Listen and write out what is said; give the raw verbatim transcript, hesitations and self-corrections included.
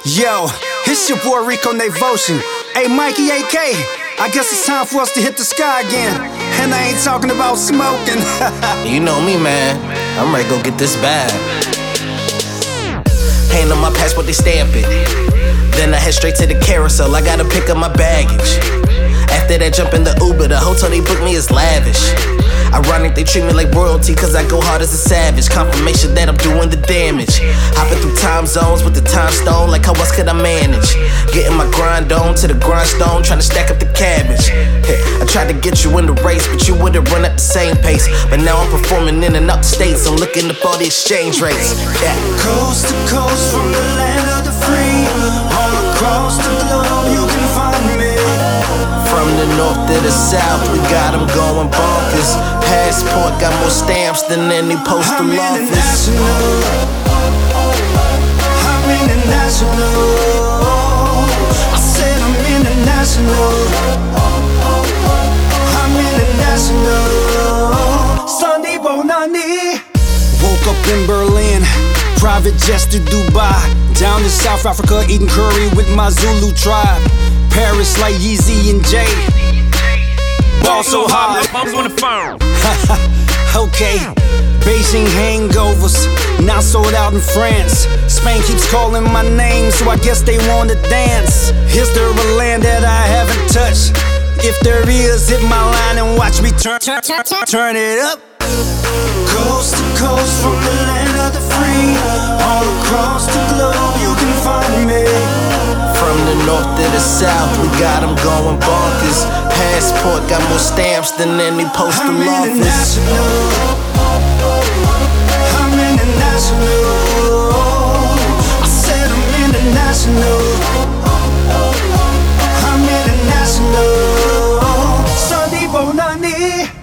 Yo, it's your boy Rico Navotion. Hey Mikey A K, I guess it's time for us to hit the sky again. And I ain't talking about smoking. You know me, man, I'm ready to go get this bag. Hand on my passport, they stamp it. Then I head straight to the carousel, I gotta pick up my baggage. After that, jump in the Uber, the hotel they booked me is lavish. Ironic, they treat me like royalty, cause I go hard as a savage. Confirmation that I'm doing the damage. Hopping through time zones with the time stone, like how else could I manage? Getting my grind on to the grindstone, trying to stack up the cabbage. Hey, I tried to get you in the race, but you wouldn't run at the same pace. But now I'm performing in and out the states, I'm looking up all the exchange rates. Yeah. Coast to coast, from the land of the free, all across the globe you can find me. From the north to the south, we got them going bonkers. Passport got more stamps than any postal I'm office. I'm international. I said I'm international. I'm international. Sunday Bonani. Woke up in Berlin, private jets to Dubai. Down to South Africa, eating curry with my Zulu tribe. Paris like Yeezy and Jay. Ball so hard. Mom's on the phone. Okay. Beijing hangovers, now sold out in France. Spain keeps calling my name, so I guess they wanna dance. Is there a land that I haven't touched? If there is, hit my line and watch me turn, turn, turn, turn, turn it up. Coast to coast, from the land of the free, all across the globe you can find me. From the north to the south, we got them going bonkers. Passport got more stamps than any postal I'm office. international. I'm international. I said I'm international. I'm international. Sunday Bonani.